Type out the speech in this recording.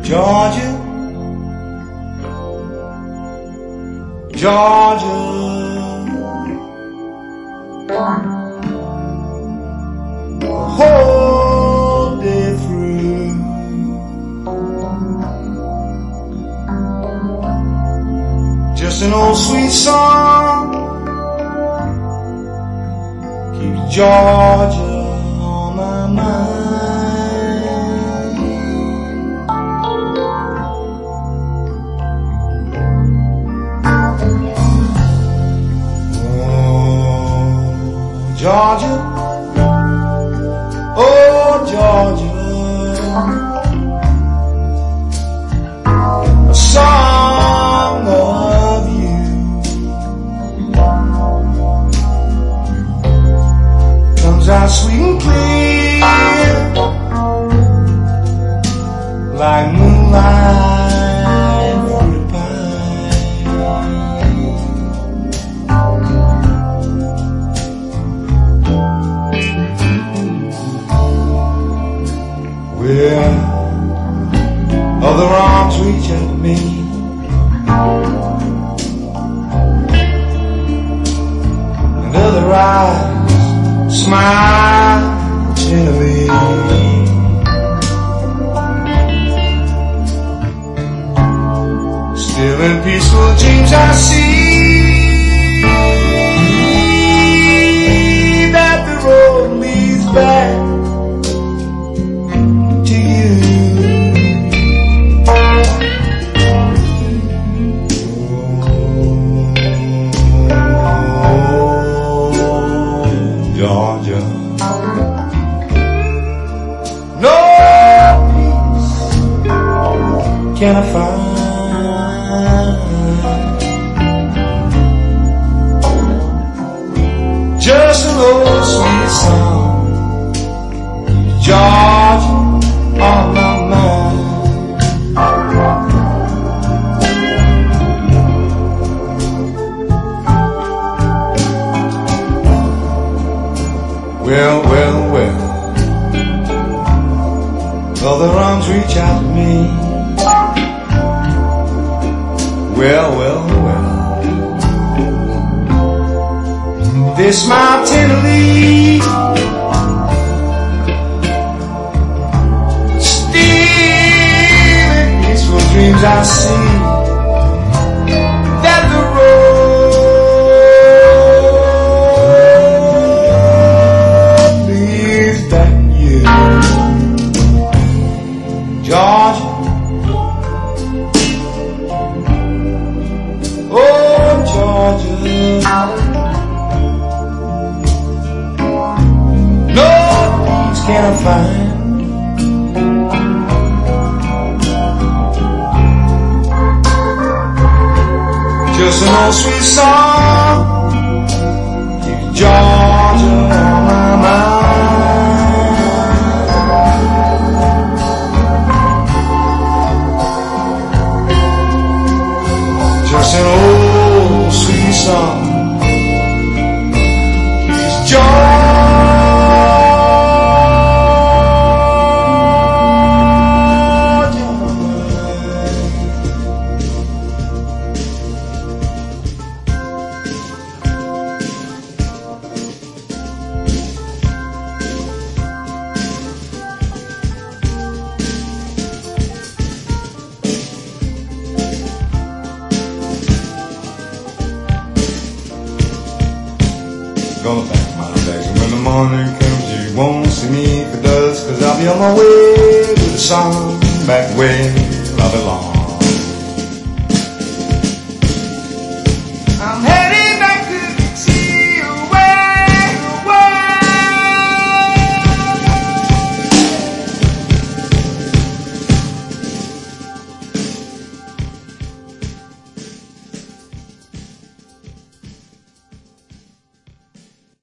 Georgia, Georgia, the whole day through. Just an old sweet song keeps Georgia on my mind. Georgia, oh Georgia, a song of you comes out sweet and clear, like moonlight through the where other arms reach at me, and other eyes smile tenderly. Still in peaceful dreams I see that the road leads back to you. Georgia, no peace can I find, just an old sweet song, Georgia, on my mind. Well, well, well, other arms reach out to me. Well, well, well, they smile tenderly. Still in peaceful dreams I see that the road leads back to you. Georgia, oh Georgia, no peace can I find, just an old sweet song keeps Georgia on my mind. Just an old sweet song keeps Georgia. Gonna pack my bags, and when the morning comes you won't see me for dust, 'cause I'll be on my way to the sun, back where I belong.